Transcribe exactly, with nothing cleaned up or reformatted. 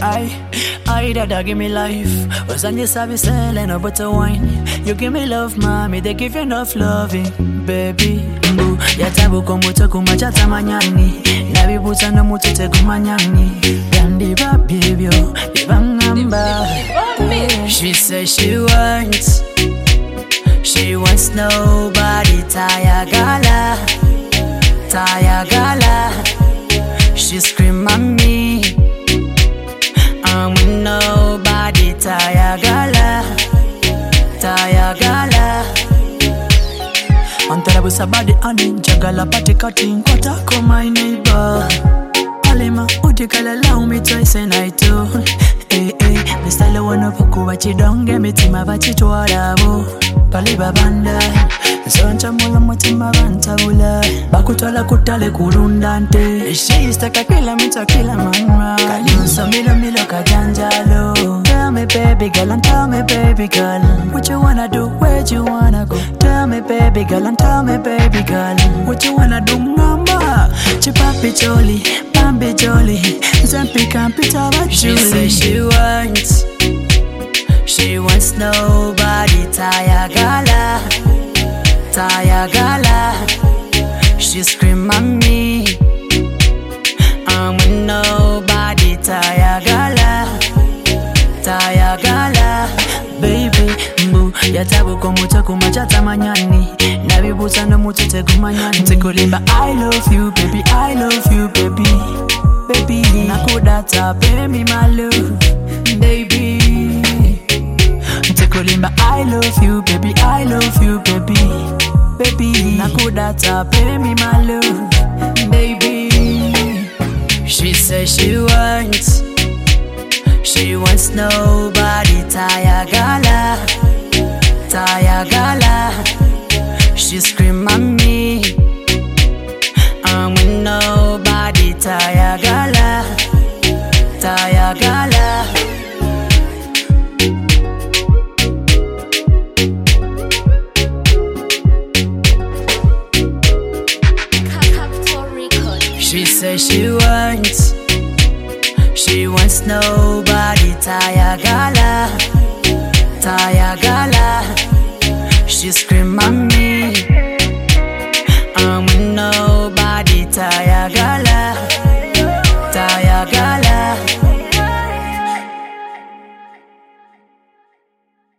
I, I dada give me life. Was on your service selling no butter wine. You give me love, mommy, they give you enough loving, baby. Mbu, yatabu komuto kumachata manyani. Nabi buta no mutete kumanyani. Gandhi baby, ibangamba. She says she wants, she wants nobody. Taya gala, Taya gala. She scream at me, I'm with nobody. Taya gala, Taya gala. Antara busa body anin jagala pati cutting kwata ko my neighbor. Alima udikala allow me twice a night too. Eh eh, me style wanna puku bachi don't get me tima bachi twala bo. Pali babanda, zoncha mula mutima bantabula. Bakutala kutale kurundante. She is taka kila mita kila mama. Kanyusa milo milo kajanjalo. Tell me baby girl and tell me baby girl, what you wanna do, where you wanna go? Tell me baby girl and tell me baby girl, what you wanna do, mama? Chipapi jolly, bambi jolly, zampi kampita wa Julie. She says she wants, she wants nobody. Taya gala, Taya gala. She scream at me, I'm with nobody. Taya gala, Taya gala. Baby, mbu yatabu komuta kumachata manyani. Nabi buta no mutete kumanyani. Tekulimba I love you baby, I love you baby, baby. Nakudata baby my love, baby. Tekulimba I love you baby, I love you baby, baby. Nakudata baby my love, baby. She says she wants, she wants nobody. Taya gala, Taya gala. She scream at me, I'm with nobody. Taya gala, Taya gala. She says she wants, she wants nobody. Taya gala, Taya gala. She scream at me,